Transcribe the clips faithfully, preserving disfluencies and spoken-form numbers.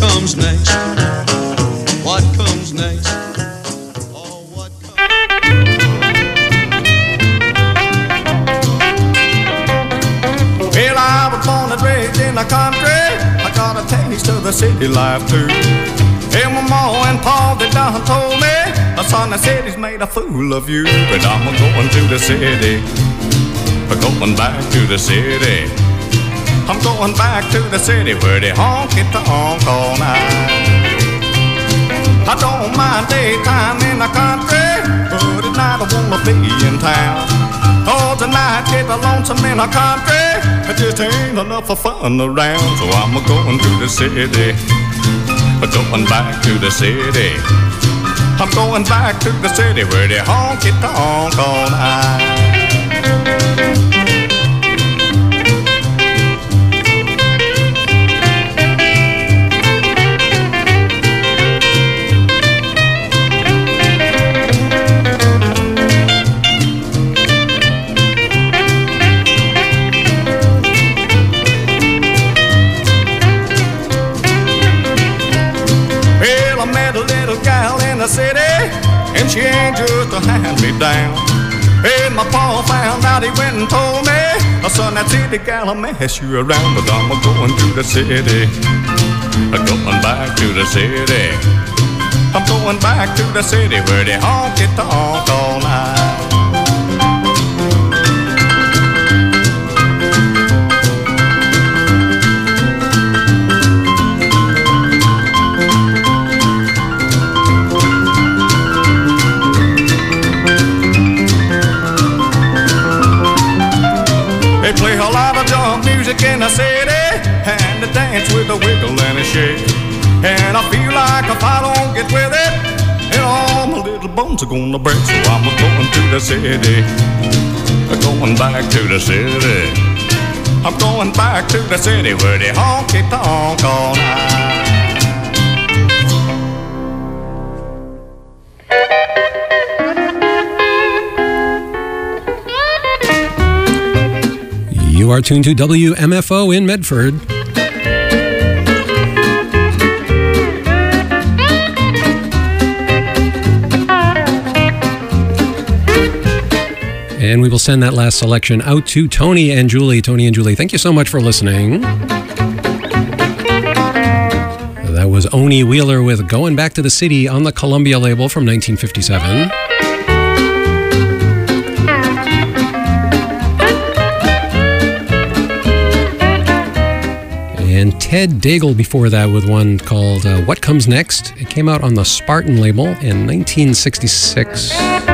comes next? What comes next? Oh, what comes... Well, I was born and raised in the country. I got a taste of the city life too. And my ma and pa, they done told me, son, the city's made a fool of you. But I'm going to the city, going back to the city. I'm going back to the city where they honky-tonk all night. I don't mind daytime in the country, but at night I wanna be in town. Oh, tonight get the lonesome in the country, it just ain't enough for fun around. So I'm going to the city, going back to the city. I'm going back to the city where they honky-tonk all night. The city, and she ain't just a hand-me-down. And my pa found out, he went and told me, son, that city gal'll mess you around. But I'm going to the city, going back to the city. I'm going back to the city where they honky-tonk all night. They play a lot of junk music in the city, and they dance with a wiggle and a shake. And I feel like if I don't get with it, and all my little bones are gonna break. So I'm going to the city, going back to the city. I'm going back to the city where they honky-tonk all night. You are tuned to W M F O in Medford. And we will send that last selection out to Tony and Julie. Tony and Julie, thank you so much for listening. That was Oni Wheeler with Going Back to the City on the Columbia label from nineteen fifty-seven. And Ted Daigle before that with one called uh, What Comes Next. It came out on the Spartan label in nineteen sixty-six.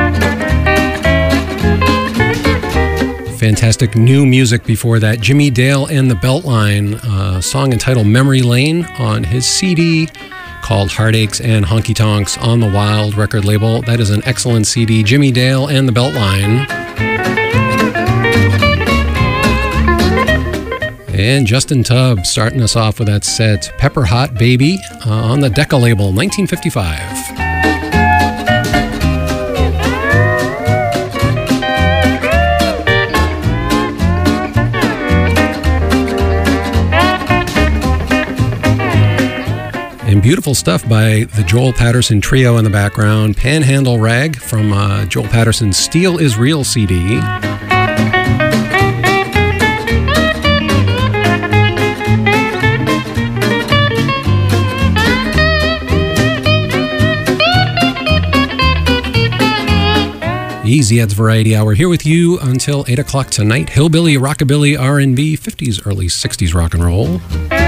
Fantastic new music before that. Jimmy Dale and the Beltline, a song entitled Memory Lane on his C D called Heartaches and Honky Tonks on the Wild record label. That is an excellent C D. Jimmy Dale and the Beltline. And Justin Tubb starting us off with that set, Pepper Hot Baby, uh, on the Decca label, nineteen fifty-five. And beautiful stuff by the Joel Patterson Trio in the background. Panhandle Rag from uh, Joel Patterson's Steel is Real C D. Easy Ed's Variety Hour here with you until eight o'clock tonight. Hillbilly, rockabilly, R and B, fifties, early sixties rock and roll.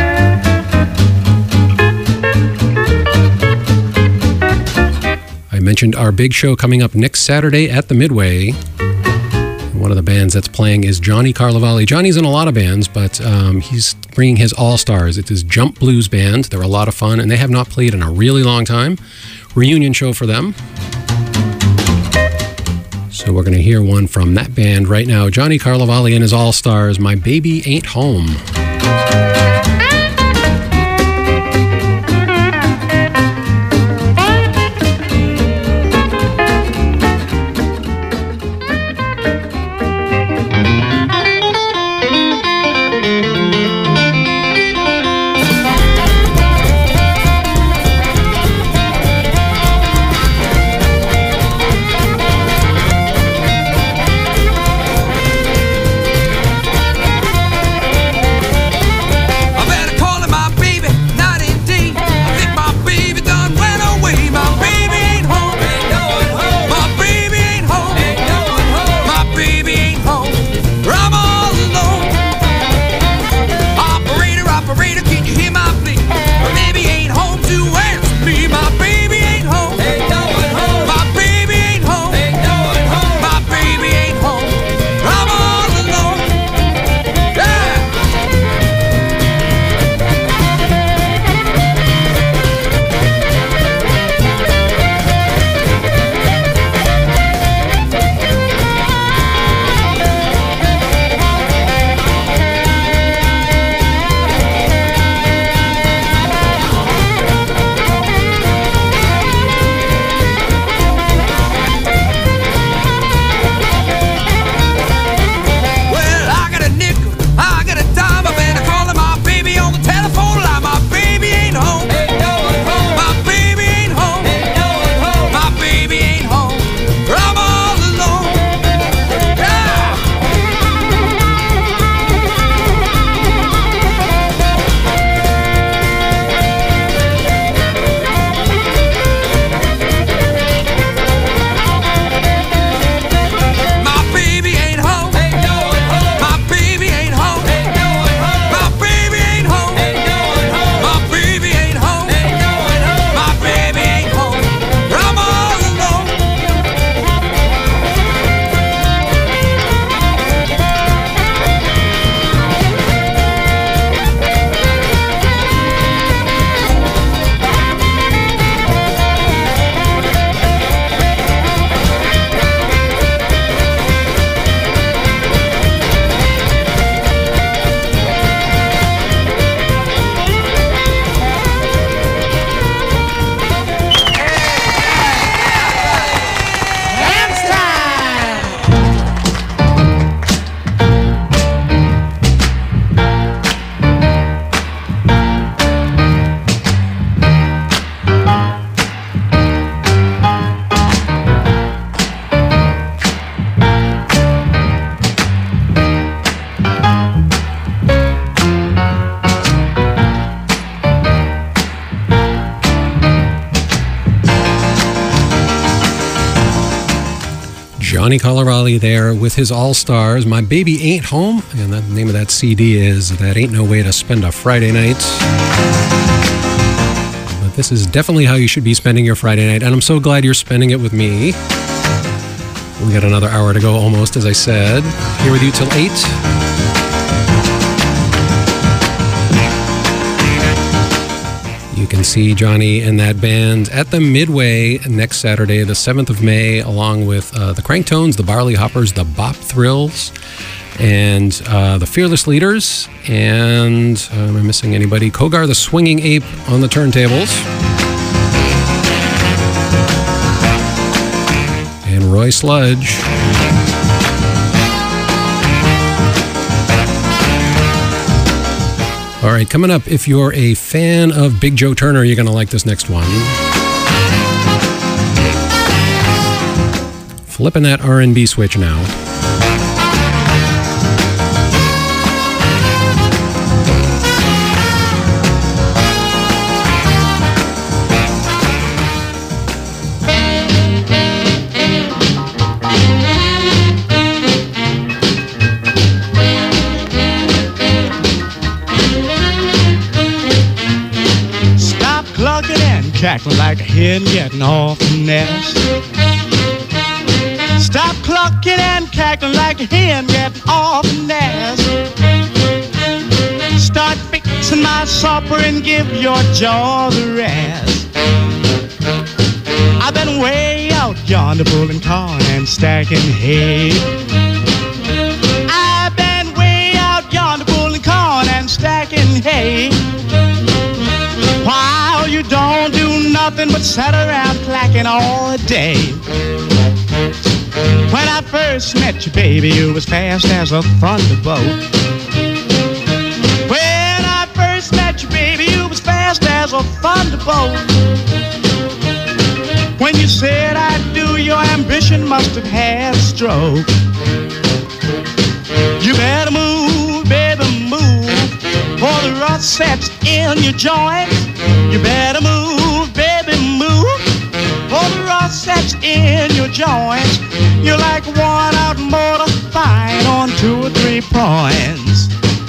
I mentioned our big show coming up next Saturday at the Midway. One of the bands that's playing is Johnny Carlovali. Johnny's in a lot of bands, but um, he's bringing his all-stars. It's his Jump Blues band. They're a lot of fun, and they have not played in a really long time. Reunion show for them. So we're going to hear one from that band right now. Johnny Carlovali and his all-stars, My Baby Ain't Home. Johnny Carlovali there with his All-Stars. My Baby Ain't Home, and the name of that C D is That Ain't No Way to Spend a Friday Night. But this is definitely how you should be spending your Friday night, and I'm so glad you're spending it with me. We got another hour to go almost, as I said. Here with you till eight. You can see Johnny and that band at the Midway next Saturday, the seventh of May, along with uh, the Cranktones, the Barley Hoppers, the Bop Thrills, and uh, the Fearless Leaders. And uh, am I missing anybody? Kogar the Swinging Ape on the turntables. And Roy Sludge. All right, coming up, if you're a fan of Big Joe Turner, you're going to like this next one. Flipping that R and B switch now. Cackling like a hen getting off the nest. Stop clucking and cackling like a hen getting off the nest. Start fixing my supper and give your jaws a rest. I've been way out yonder pulling corn and stacking hay. I've been way out yonder pulling corn and stacking hay. While you don't do nothing but sit around clacking all day. When I first met you, baby, you was fast as a thunderbolt. When I first met you, baby, you was fast as a thunderbolt. When you said I do, your ambition must have had a stroke. You better move, baby, move, or the rust sets in your joints. You better move, baby, move, or the rust sets in your joints. You're like worn out motor fine on two or three points.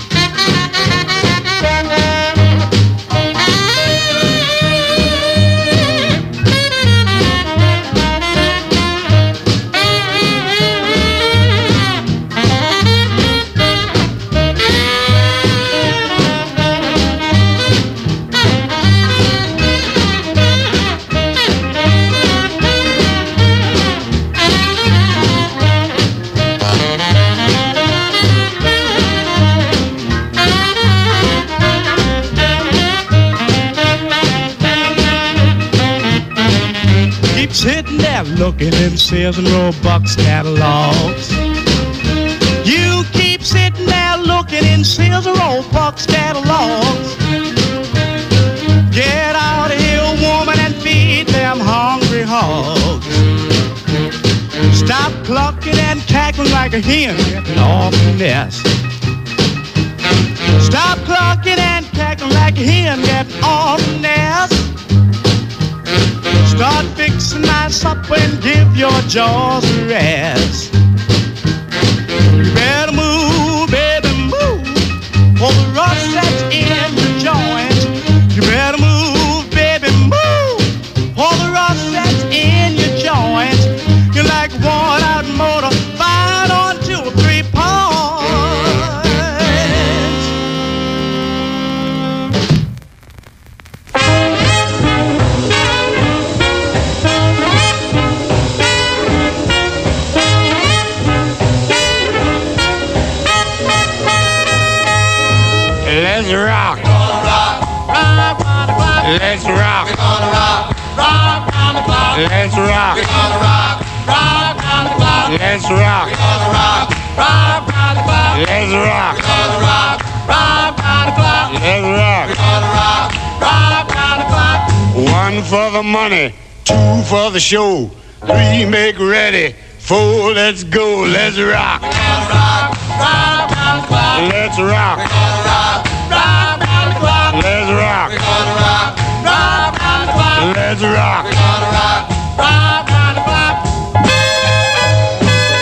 Sitting there looking in Sears and Roebuck's catalogs. You keep sitting there looking in Sears and Roebuck's catalogs. Get out of here, woman, and feed them hungry hogs. Stop clucking and cackling like a hen getting off the nest. Stop clucking and cackling like a hen getting off the nest. Start fixing my supper and give your jaws a rest. You better move, baby, move, or the rust sets in your joints. You better move, baby, move, or the rust sets in your joints. You're like worn out motor fine on two or three points. Let's rock. Let's rock. Let's rock. Let's rock. Let's rock. Let's rock. One for the money, two for the show, three make ready, four let's go. Let's rock. Let's rock. Let's rock. Let's rock.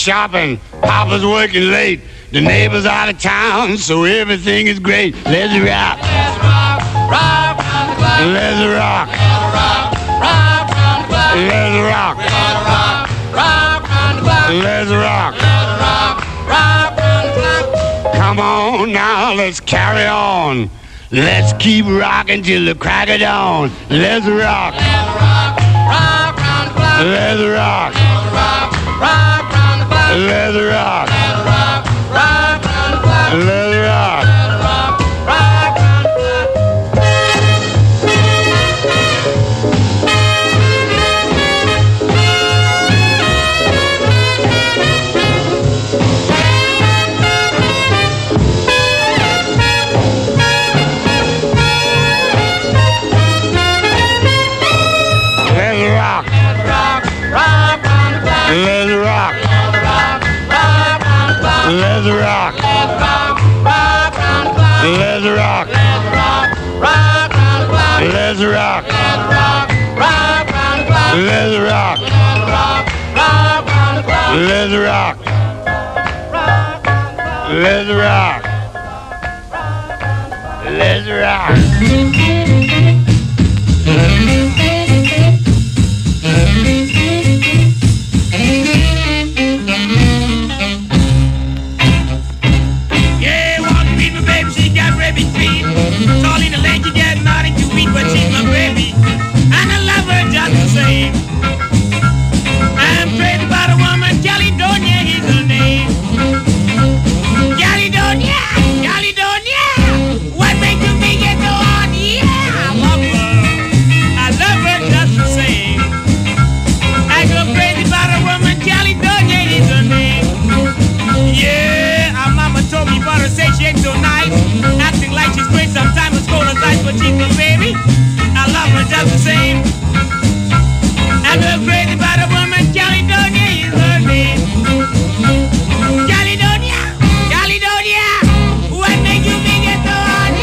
shopping. Papa's working late. The neighbor's out of town, so everything is great. Let's rock. Let's rock. Rock round the clock. Let's rock. Let's rock. Let's rock. Rock round the clock. Let's rock. Let's rock. Rock round the clock. Come on now, let's carry on. Let's keep rocking till the crack of dawn. Let's rock. Let's rock. Rock round the clock. Let's rock. Let's rock. Rock round the clock. Let's rock. Let's rock. Rock round the clock. Let's rock. Let's rock. Rock round the clock. Let's rock. Let's rock. Rock round the clock. Let's rock. Let's rock. Let's rock. Rock round the clock. Let's rock. Let's rock. Rock round the clock. Let's rock. Let's rock. Rock round the clock. Let's rock. Let's rock. Rock round the clock. Let's rock. Let's rock. Let's rock. Tall in the leg, you get nothing to eat, but she's my baby, and I love her just the same. I'm crazy about a woman, Caledonia is her name. Caledonia, Caledonia, what makes you think it's so hard? Yeah, I love her, I love her just the same. I go crazy about a woman, Caledonia is her name. Yeah, our mama told me about her, say she ain't so nice. Acting like she's great, sometimes it's cold as ice, but she's my baby. I love her just the same. I go crazy about a woman, Caledonia is her name. Caledonia, Caledonia, what makes you think it's so hard?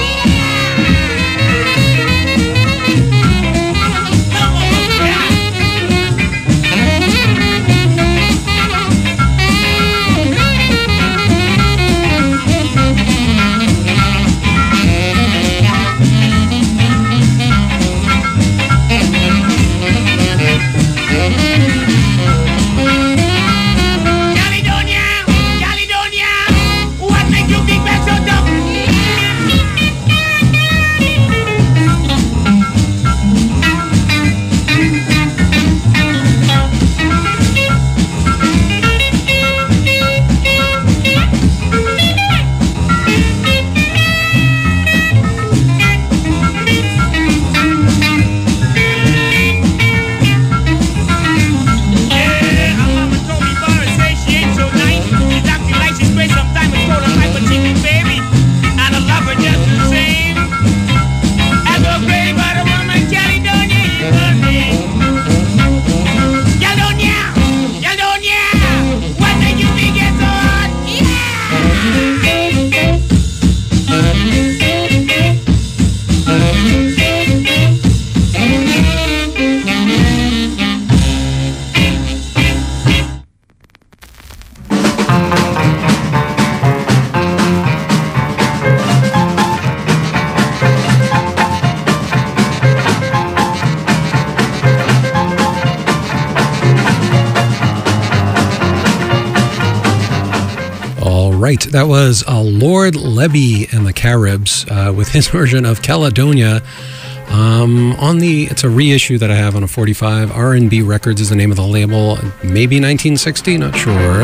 Right, that was uh, Lord Lebby and the Caribs uh, with his version of Caledonia. Um, on the, it's a reissue that I have on a forty-five. R and B Records is the name of the label. Maybe nineteen sixty, not sure.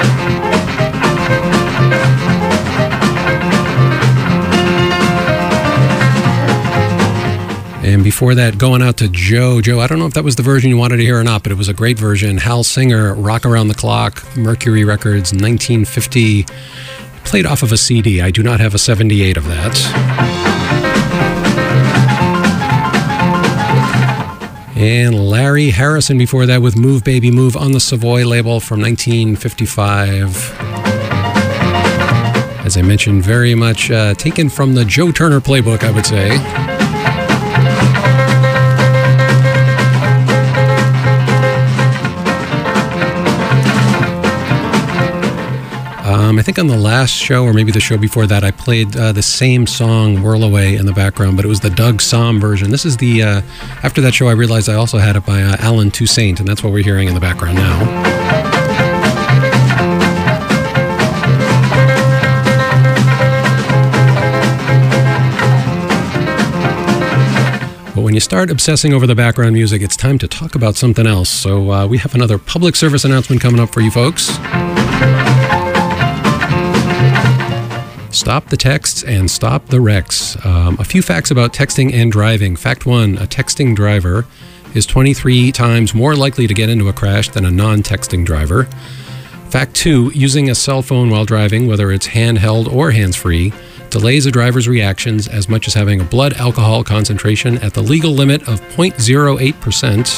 And before that, going out to Joe. Joe, I don't know if that was the version you wanted to hear or not, but it was a great version. Hal Singer, Rock Around the Clock, Mercury Records, nineteen fifty. Played off of a C D. I do not have a seventy-eight of that. And Larry Harrison before that with Move Baby Move on the Savoy label from nineteen fifty-five. As I mentioned, very much uh, taken from the Joe Turner playbook, I would say. Um, I think on the last show, or maybe the show before that, I played uh, the same song, Whirl Away, in the background, but it was the Doug Somm version. This is the, uh, after that show, I realized I also had it by uh, Alan Toussaint, and that's what we're hearing in the background now. But when you start obsessing over the background music, it's time to talk about something else. So uh, we have another public service announcement coming up for you folks. Stop the texts and stop the wrecks. Um, a few facts about texting and driving. Fact one, a texting driver is twenty-three times more likely to get into a crash than a non-texting driver. Fact two, using a cell phone while driving, whether it's handheld or hands-free, delays a driver's reactions as much as having a blood alcohol concentration at the legal limit of zero point zero eight percent.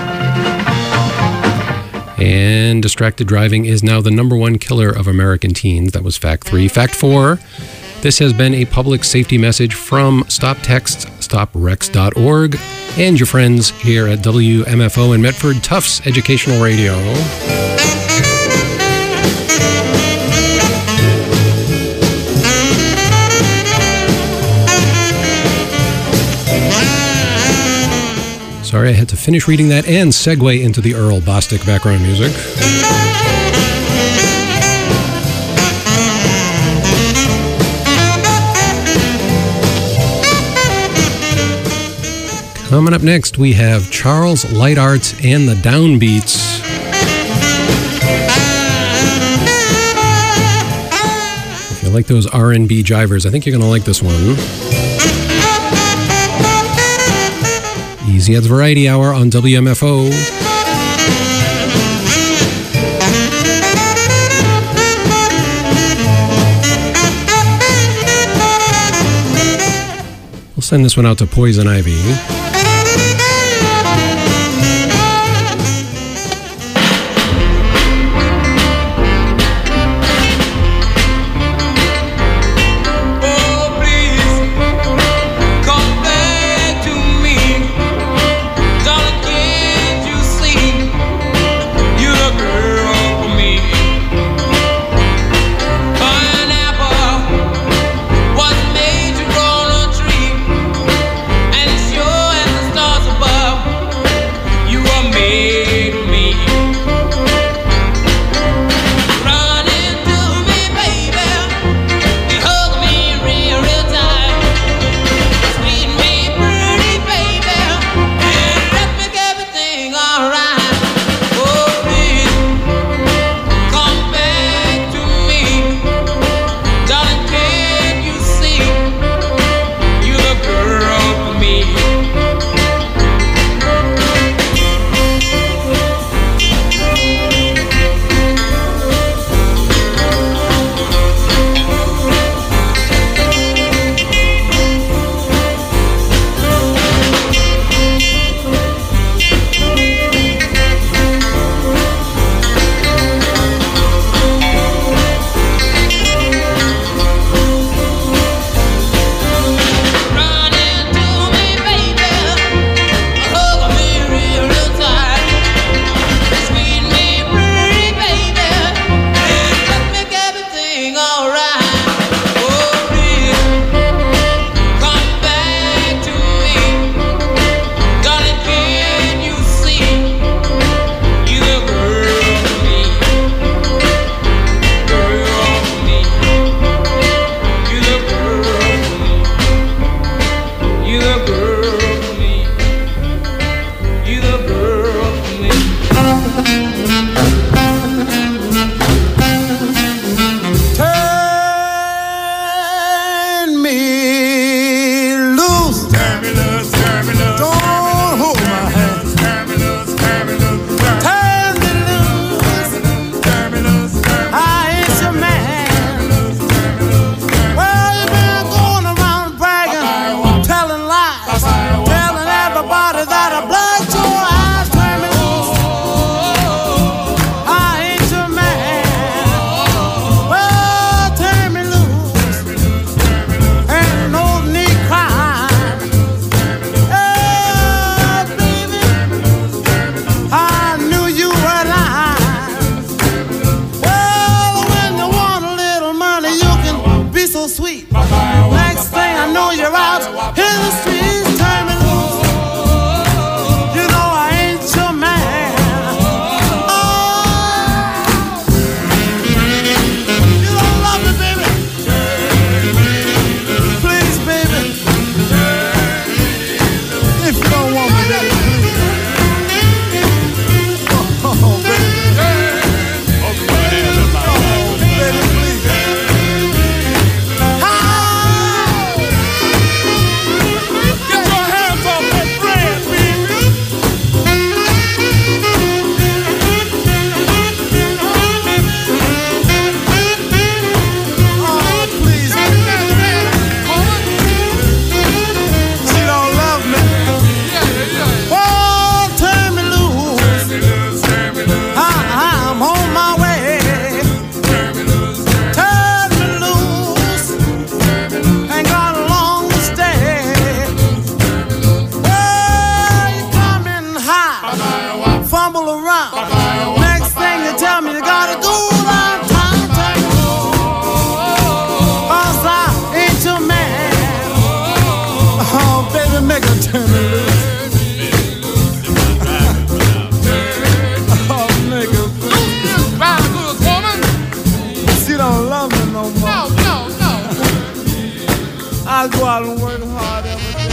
And distracted driving is now the number one killer of American teens. That was fact three. Fact four, this has been a public safety message from Stop Text Stop Wrecks dot org and your friends here at W M F O in Medford, Tufts Educational Radio. Sorry, I had to finish reading that and segue into the Earl Bostic background music. Coming up next, we have Charles Light Arts and the Downbeats. If you like those R and B jivers, I think you're going to like this one. Easy Ed's Variety Hour on W M F O. We'll send this one out to Poison Ivy. Sure no more. No, no, no. I go out and work hard every day.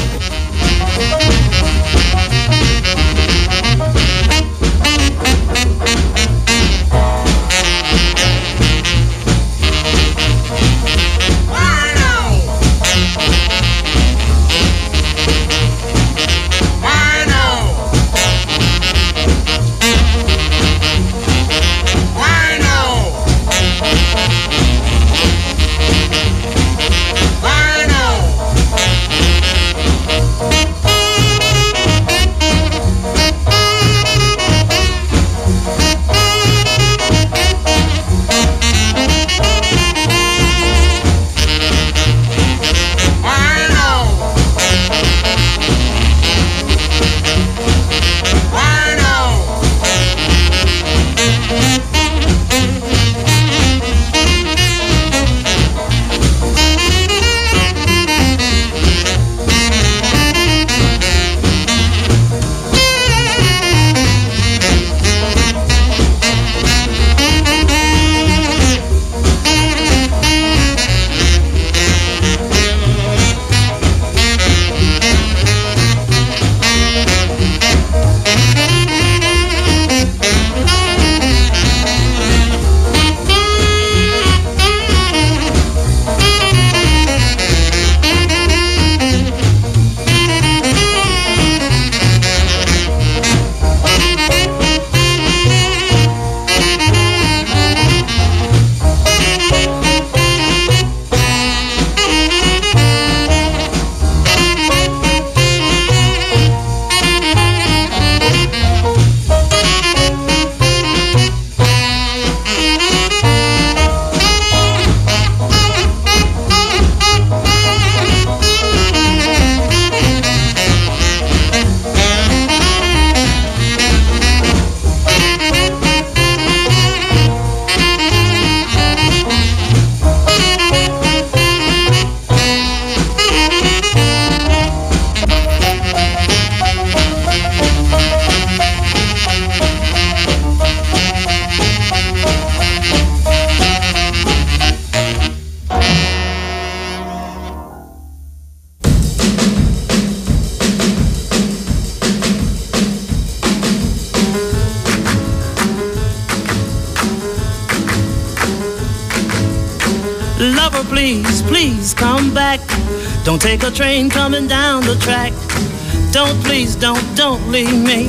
Lover, please, please come back. Don't take a train coming down the track. Don't, please, don't, don't leave me.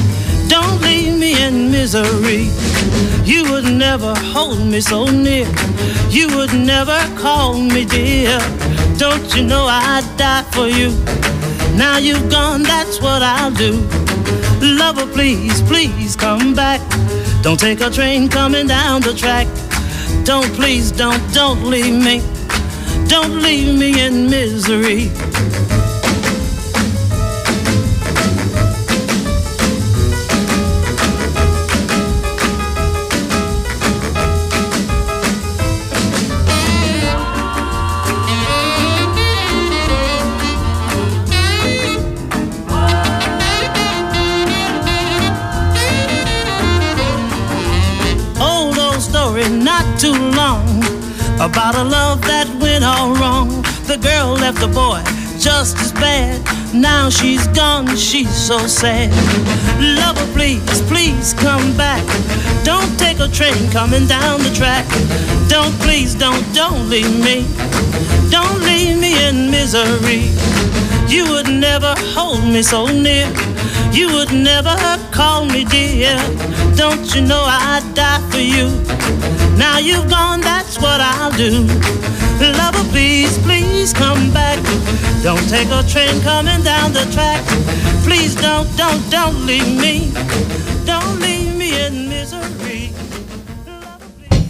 Don't leave me in misery. You would never hold me so near. You would never call me dear. Don't you know I'd die for you? Now you've gone, that's what I'll do. Lover, please, please come back. Don't take a train coming down the track. Don't, please, don't, don't leave me. Don't leave me in misery. Not too long, about a love that went all wrong. The girl left the boy just as bad. Now she's gone, she's so sad. Lover, please, please come back. Don't take a train coming down the track. Don't, please, don't, don't leave me. Don't leave me in misery. You would never hold me so near. You would never call me dear. Don't you know I'd die for you? Now you've gone, that's what I'll do. Lover, please, please come back. Don't take a train coming down the track. Please don't, don't, don't leave me. Don't leave me in misery. Lover,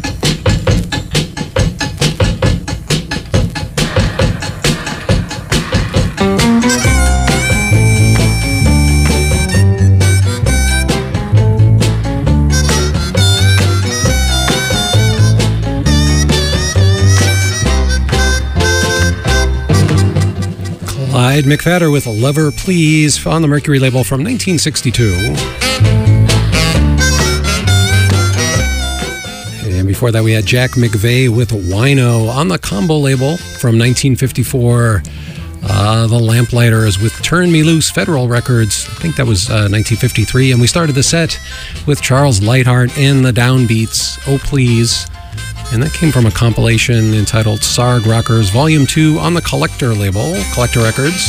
Clyde McPhatter with Lover Please on the Mercury label from nineteen sixty-two. And Before that, we had Jack McVeigh with Wino on the Combo label from nineteen fifty-four. Uh, the Lamplighters with Turn Me Loose, Federal Records. I think that was uh, nineteen fifty-three. And we started the set with Charles Lightheart and the Downbeats, Oh Please. And that came from a compilation entitled Sarg Rockers Volume two on the Collector label, Collector Records.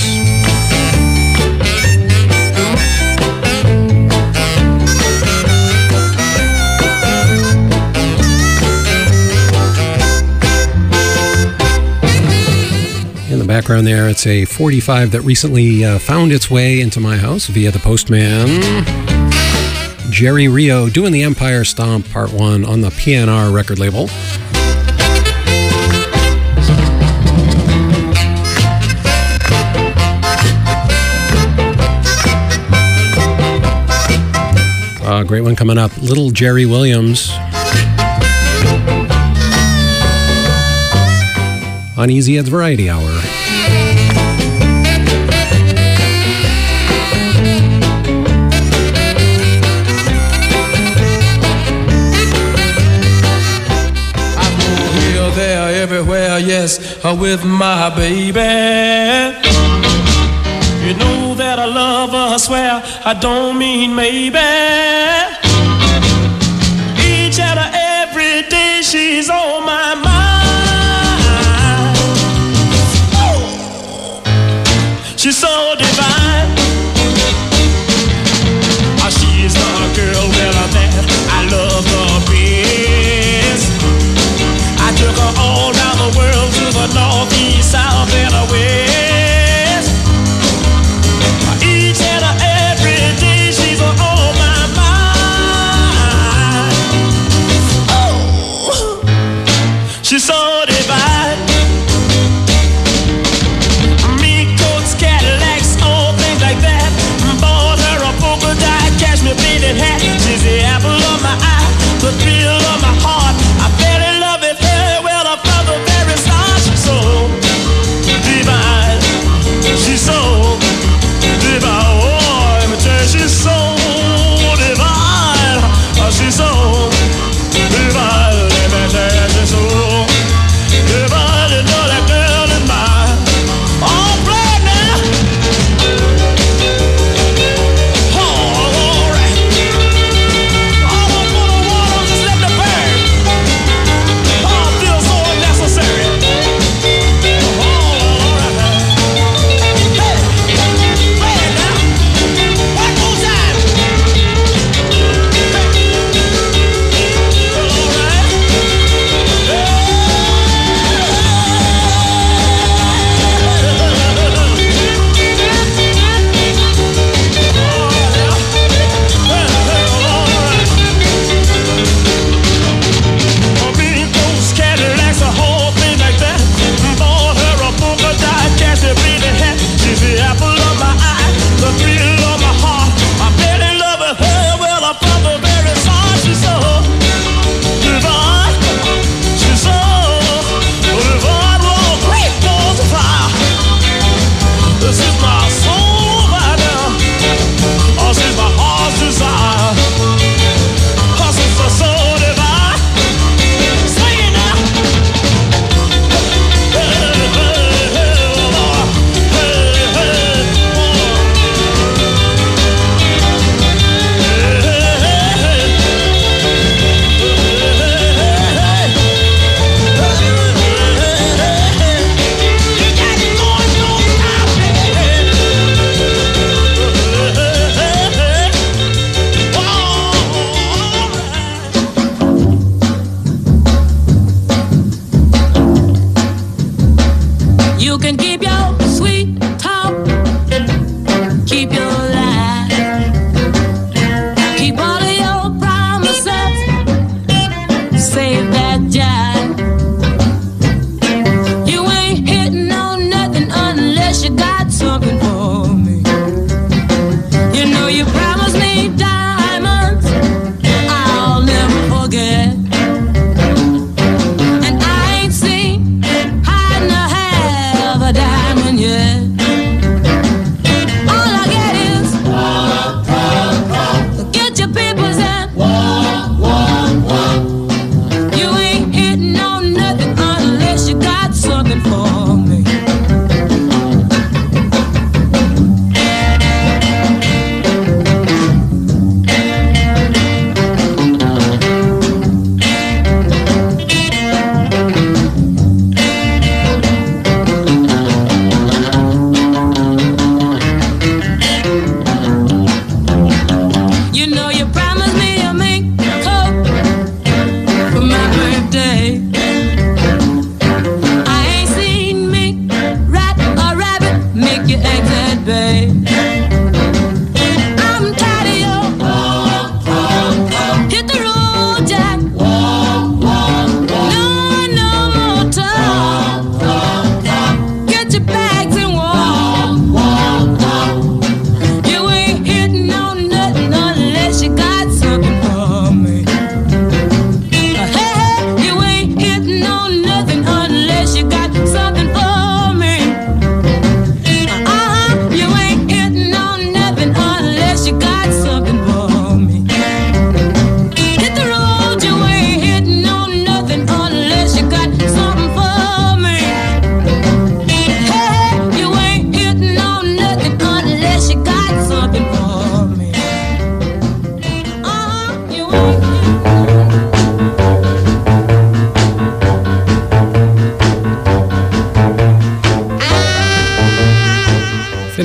In the background there, it's a forty-five that recently uh, found its way into my house via the postman. Jerry Rio doing the Empire Stomp Part one on the P N R record label. Uh, great one coming up, Little Jerry Williams. On Easy Ed's Variety Hour. Everywhere, yes, uh, with my baby. You know that I love her, I swear I don't mean maybe. Each and every day she's on my mind. Oh, she's so divine. Oh, she's the girl, well, that I love the best. I took her all around the world, to the north, east, south, and the west. Each and every day she's on my mind. Oh, she's so divine. Meat coats, Cadillacs, all things like that. Bought her a polka dot cashmere pleated hat. She's the apple of my eye, the thrill of my heart. I fell in love with her. She's so divine, oh, let me tell you, she's so divine. Oh, she's so divine, let me tell you, she's so divine. You know that girl is mine. All right now. Oh, all right. Oh, I'm gonna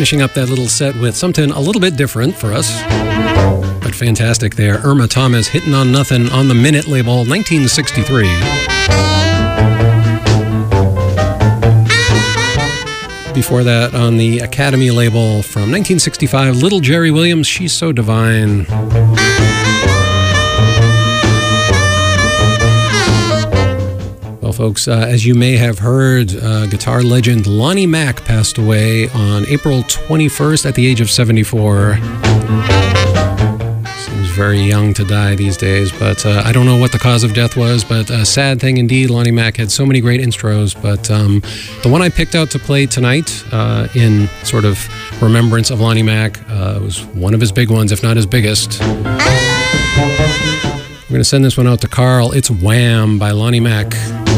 Finishing up that little set with something a little bit different for us, but fantastic there. Irma Thomas, Hittin' on Nothing on the Minute label, nineteen sixty-three. Before that, on the Academy label from nineteen sixty-five, Little Jerry Williams, She's So Divine. Well, folks, uh, as you may have heard, uh, guitar legend Lonnie Mack passed away on April twenty-first at the age of seventy-four. Seems very young to die these days, but uh, I don't know what the cause of death was, but a sad thing indeed. Lonnie Mack had so many great intros, but um, the one I picked out to play tonight uh, in sort of remembrance of Lonnie Mack uh, was one of his big ones, if not his biggest. I'm going to send this one out to Carl. It's Wham! By Lonnie Mack.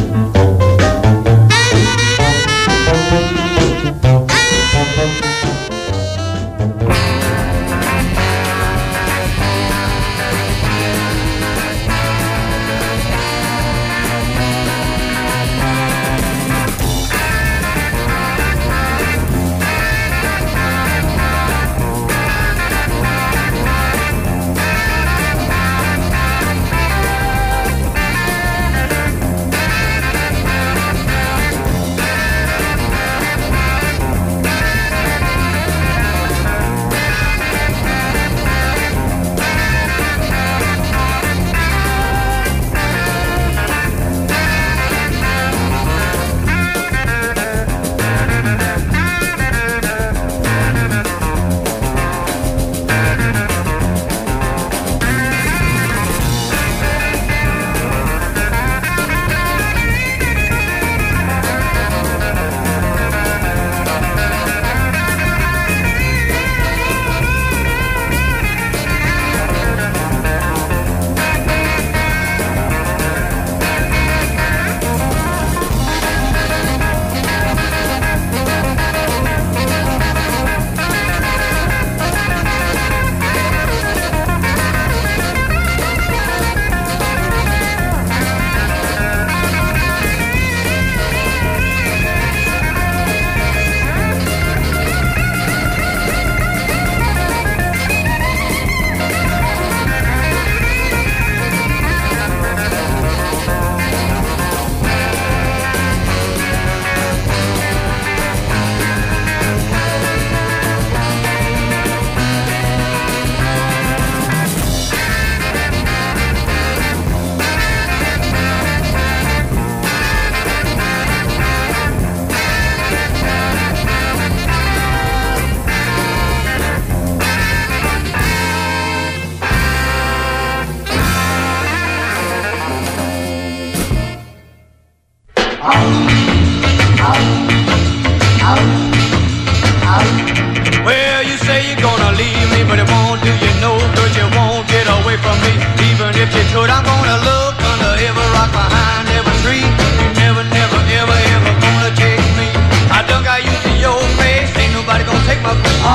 Well, you say you're gonna leave me, but it won't do you no good. You won't get away from me, even if you could. I'm gonna look under every rock, behind every tree. You never, never, ever, ever gonna take me. I done got used to your face, ain't nobody gonna take my place.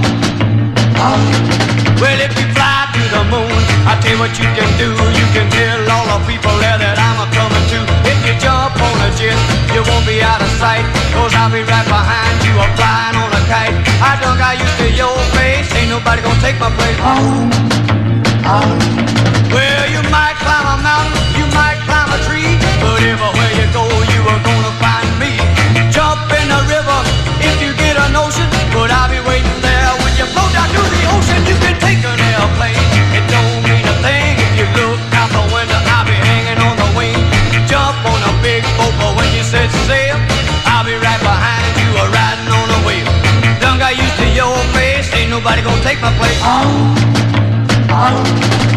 Oh, oh. Well, if you fly to the moon, I tell you what you can do. You can tell all the people there that I'm a coming to. If you jump on a jet, you won't be out of sight, cause I'll be right behind you, I'm flying on a kite. I done got used to your face, ain't nobody gonna take my place. Oh, oh. Well, you might climb a mountain, you might climb a tree, but everywhere you go, you are gonna find me. Jump in the river if you get a notion, but I'll be waiting there when you float down to the ocean. You can take an airplane, it don't mean a thing. If you look out the window, I'll be hanging on the wing. Jump on a big boat, but when you set sail, I'll be right behind you, a riding on a wheel. Done got used to your face, ain't nobody gonna take my place. Oh, oh.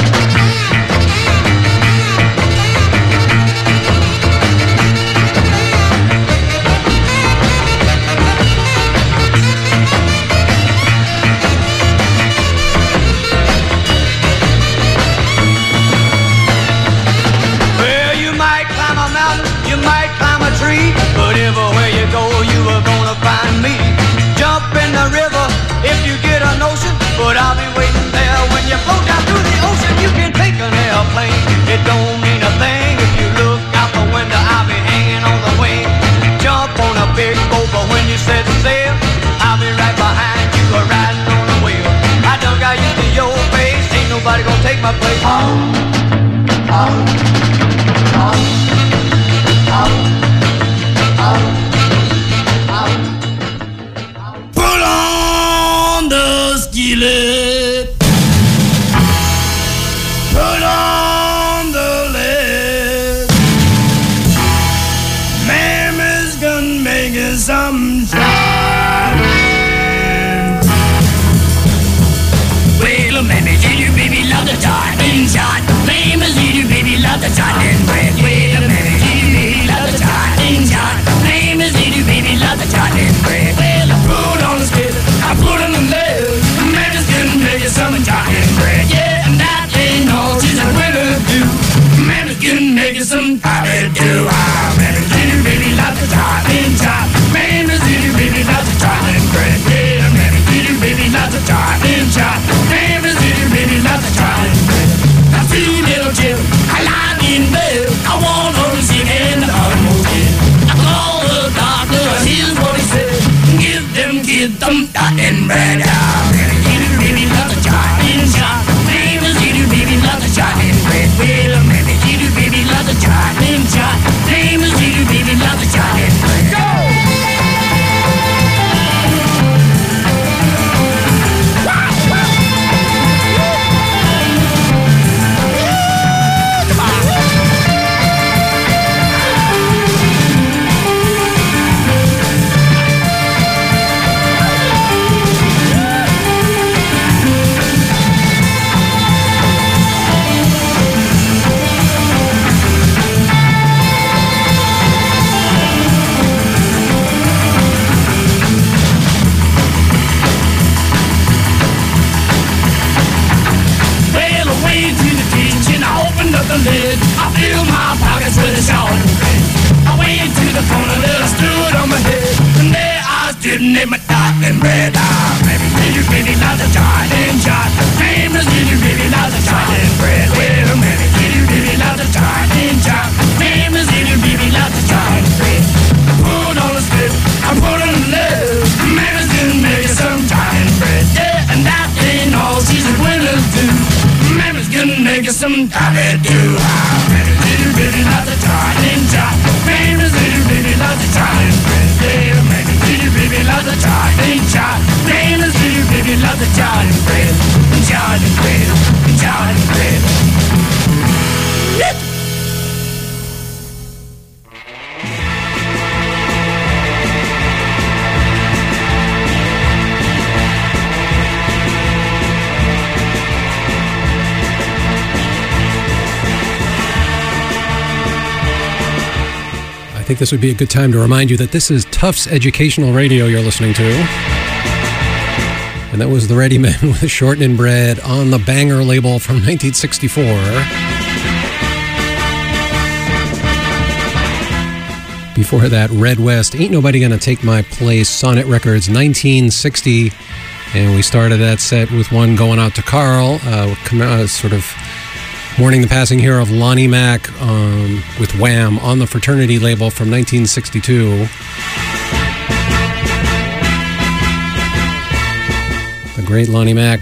But everywhere you go, you are gonna find me. Jump in the river if you get a notion, but I'll be waiting there when you float down through the ocean. You can take an airplane, it don't mean a thing. If you look out the window, I'll be hanging on the wing. Jump on a big boat, but when you set sail, I'll be right behind my place. Oh, oh, oh, oh, oh, oh. Put on the skillet. Put on the lid. Mammy's gonna make it some shine. Well, mammy, did you baby love the tartan shot? Mammy's did you baby love the tartan bread? Well, mammy, did you baby love the tartan shot? Mammy's did you baby love the tartan bread? Well, I put on the skillet, I put on the lid. Mammy's gonna make it some tartan bread. Yeah, and that ain't all she's a winner do. Mammy's gonna make it some tartan do. Ah, mammy's did you baby love the tartan shot? Mammy's did you baby love the tartan bread? Yeah, mammy's did you baby love the tartan shot? Mammy's did you baby love the tartan bread? Now two little children, I lie in bed. I want her to sing in the automobile. I call the doctor, here's what he said. Give them kids some tartan bread. Ah, mammy's did you baby love the tartan shot? Mammy's did you baby love the tartan bread? Well, mammy's did you baby love the tartan shot? Mammy's did you baby love the tartan bread? Go! The lid. I filled my pockets with a short bread. I went to the corner that I stood on my head, and there I stood and ate my tartan bread. Ah, baby, did you baby love the tartan shot? Famous, did you baby love the tartan bread? Well, baby, did you baby love the tartan shot? Famous, did you baby love the tartan bread? I put on a strip, I put on a lid. Mammy's gonna make you some tartan bread. Yeah, and that ain't all she's a winner too. Mammy's gonna make you some tartan do. Ah, Mammy's little baby love the tartan shot. Mammy's little baby love the tartan bread. Yeah, Mammy's little baby love the tartan shot. Mammy's little baby love the tartan bread. Tartan bread, tartan bread. I think this would be a good time to remind you that this is Tufts Educational Radio you're listening to. And that was the Ready Men with Shortening Bread on the Banger label from nineteen sixty-four. Before that, Red West, Ain't Nobody Gonna Take My Place, Sonnet Records, nineteen sixty. And we started that set with one going out to Carl, uh, uh, sort of mourning the passing here of Lonnie Mack um, with Wham on the Fraternity label from nineteen sixty-two. The great Lonnie Mack.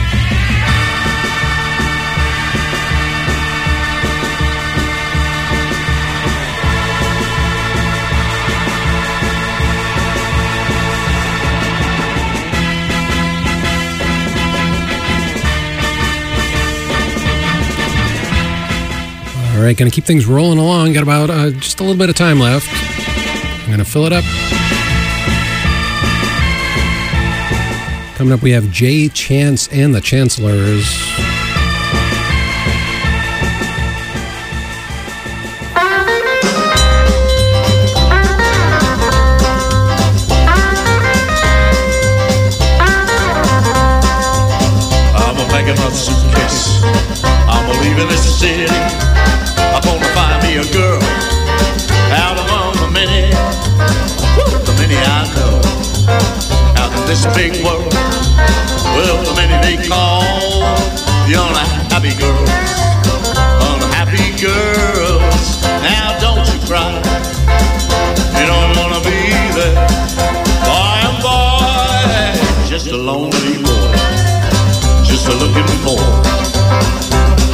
All right, going to keep things rolling along. Got about uh, just a little bit of time left. I'm going to fill it up. Coming up, we have Jay Chance and the Chancellors. I'm a-packing my suitcase. I'm a-leaving this city. I'm gonna find me a girl out among the many, the many I know, out in this big world. Well, the many they call the unhappy girls, unhappy girls. Now don't you cry, you don't wanna be there. Boy, oh boy, just a lonely boy, just a looking for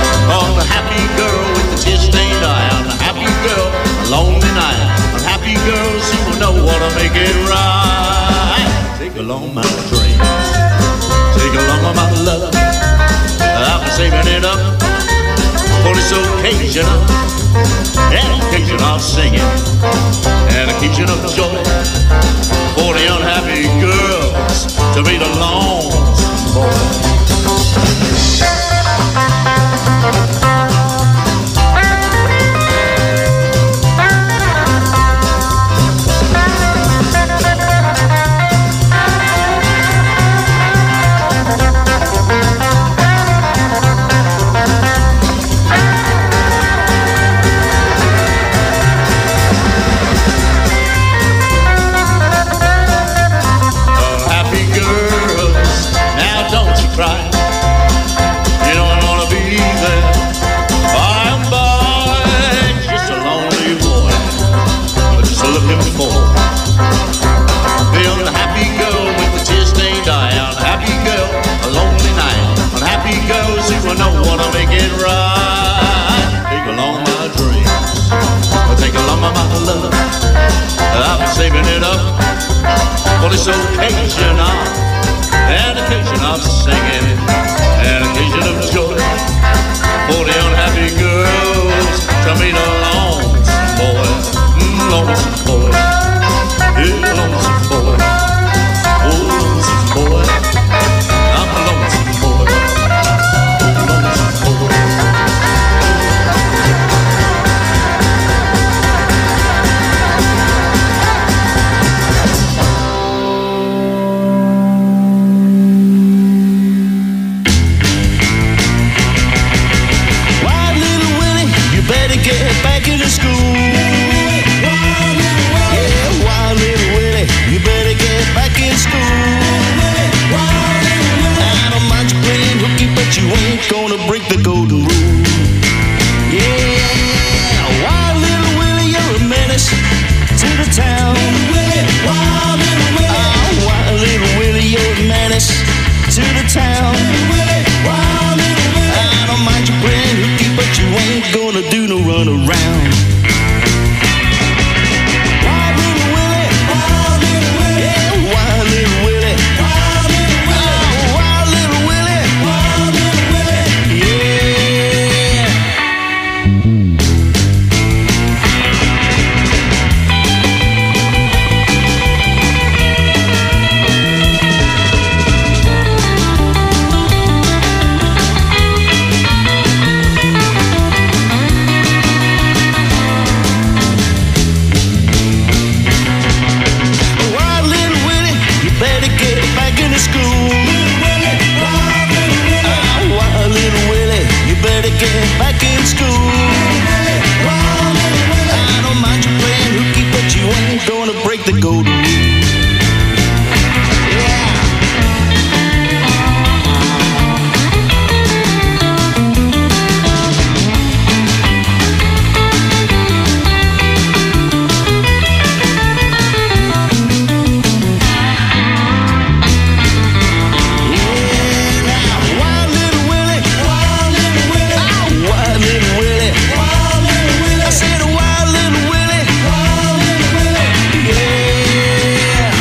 along my dreams. Take along my love. I'm saving it up for this occasion, an occasion of singing, an occasion of joy for the unhappy girls to meet a lonesome boy. Saving it up for this occasion of, an occasion of singing, an occasion of joy for the unhappy girls to meet a lonesome boy, mm, lonesome boy, yeah, lonesome boy, oh, lonesome boy, I'm a lonesome boy, lonesome boy. You ain't gonna break the golden rule. Yeah, wild little Willie, you're a menace to the town. Wild little Willie, oh, wild little Willie, you're a menace to the town. Wild little Willie, I don't mind you playing hooky, but you ain't gonna do no run around. Wild little Willie, wild little Willie, yeah, wild little Willie, wild little Willie, oh, wild little Willie, wild little Willie, yeah. Wild little Willie, you better get back into school. Ah, wild little Willie, you better get back in school. I don't mind you playing hooky, but you ain't gonna break the golden rule. Yeah. Wild little Willie, wild little Willie, oh, wild little Willie, wild little Willie. I said a wild little Willie, wild little Willie, yeah.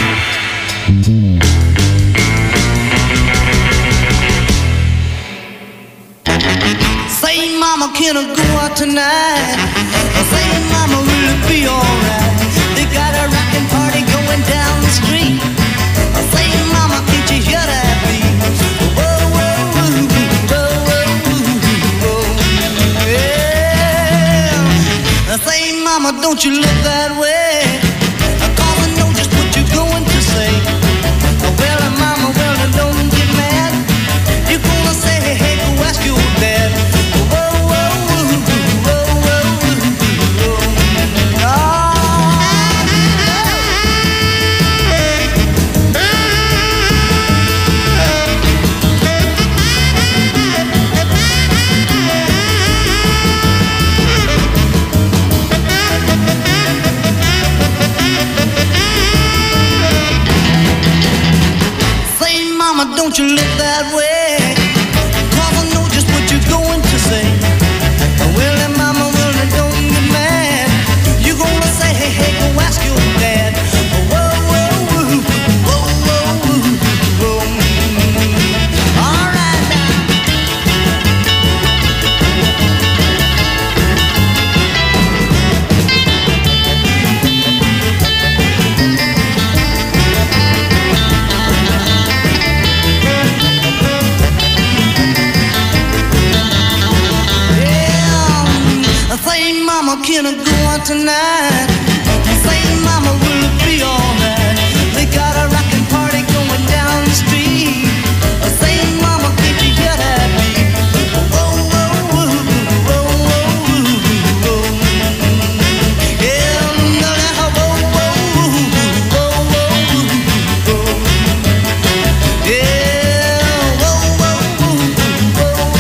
Say, mama, can I go out tonight? Say, mama, will it be alright? They got a rockin' party going down the street. Say, mama, can't you hear that beat? Whoa, whoa, whoa, whoa, whoa, whoa, yeah. Say, mama, don't you look that way? Cause I know just what you're going to say. Well, mama, well, don't get mad. You're gonna say, hey, hey, go ask your dad. Whoa, whoa, whoa, whoa, whoa, whoa, whoa. Say, mama, don't you look that way? Cause I know just what you're going to say. Well, then, mama, well, then don't get mad. You're gonna say, hey, hey, go ask your dad. Whoa, whoa, whoa, whoa, whoa, whoa. can I go out tonight? Saying, Mama, will it be alright? They got a rockin' party going down the street. Saying, Mama, keep you here happy. Oh, oh, oh, oh, oh, oh. Yeah, oh, oh, oh, oh, oh, oh. Yeah, oh, oh, oh, oh, oh.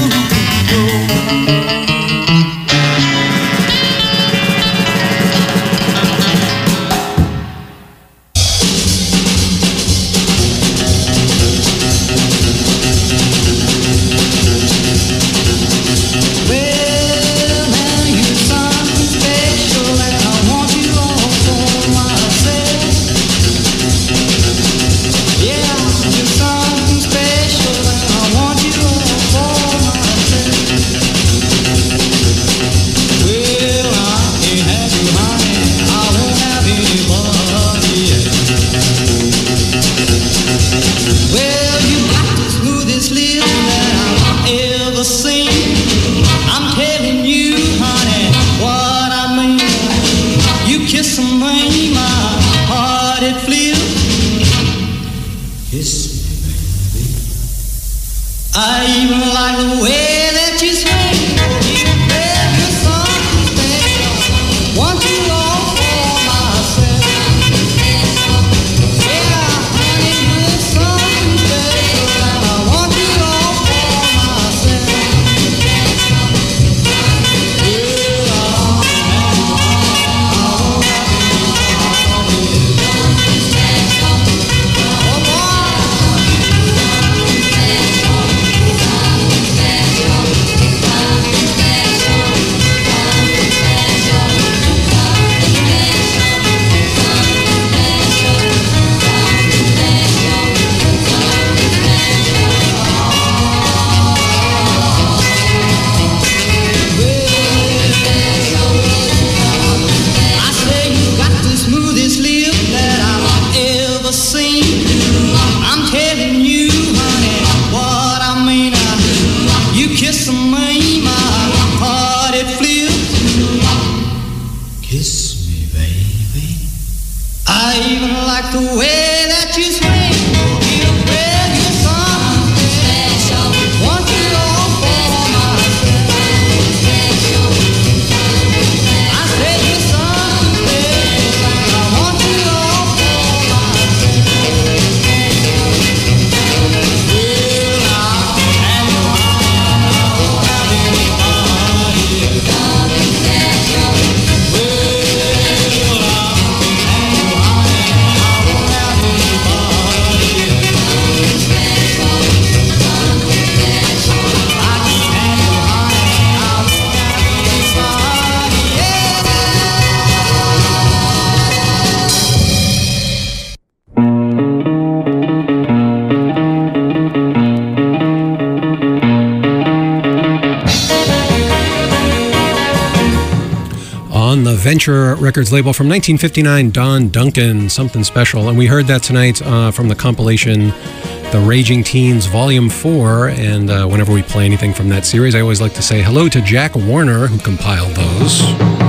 Venture Records label from nineteen fifty-nine, Don Duncan, Something Special. And we heard that tonight uh, from the compilation The Raging Teens Volume four. And uh, whenever we play anything from that series, I always like to say hello to Jack Warner, who compiled those.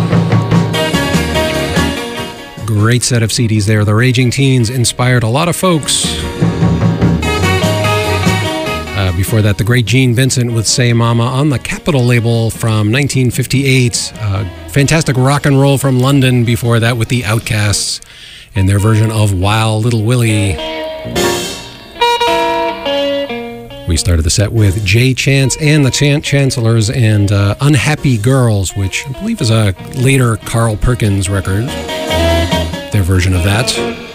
Great set of C Ds there. The Raging Teens inspired a lot of folks. Uh, before that, the great Gene Vincent with Say Mama on the Capitol label from nineteen fifty-eight. Uh, fantastic rock and roll from London before that with the Outcasts and their version of Wild Little Willie. We started the set with Jay Chance and the Chan- Chancellors and uh, Unhappy Girls, which I believe is a later Carl Perkins record. Their version of that.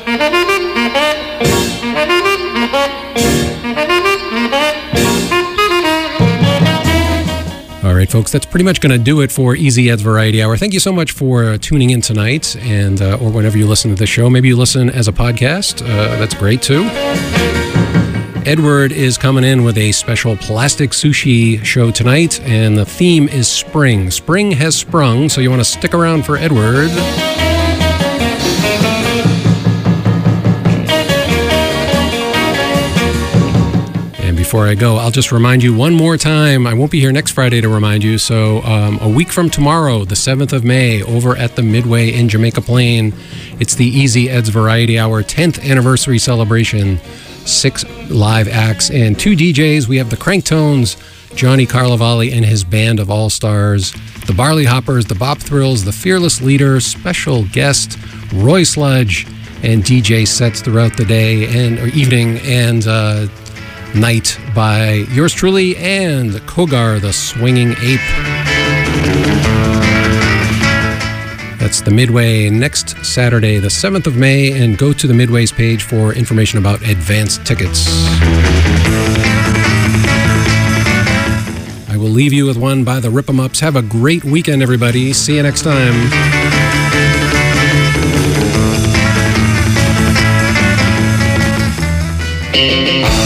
All right, folks, that's pretty much going to do it for Easy Ed's Variety Hour. Thank you so much for tuning in tonight, and uh, or whenever you listen to the show. Maybe you listen as a podcast. Uh, that's great, too. Edward is coming in with a special plastic sushi show tonight, and the theme is spring. Spring has sprung, so you want to stick around for Edward. before I go, I'll just remind you one more time. I won't be here next Friday to remind you. So um, a week from tomorrow, the seventh of May, over at the Midway in Jamaica Plain, it's the Easy Ed's Variety Hour tenth anniversary celebration. Six live acts and two D Js. We have the Cranktones, Johnny Carlovali and his band of all-stars, the Barley Hoppers, the Bop Thrills, the Fearless Leader, special guest Roy Sludge, and D J sets throughout the day and or evening and uh, night by yours truly and Kogar, the Swinging Ape. That's the Midway next Saturday, the seventh of May, and go to the Midway's page for information about advance tickets. I will leave you with one by the Rip 'em Ups. Have a great weekend, everybody. See you next time. Thank you.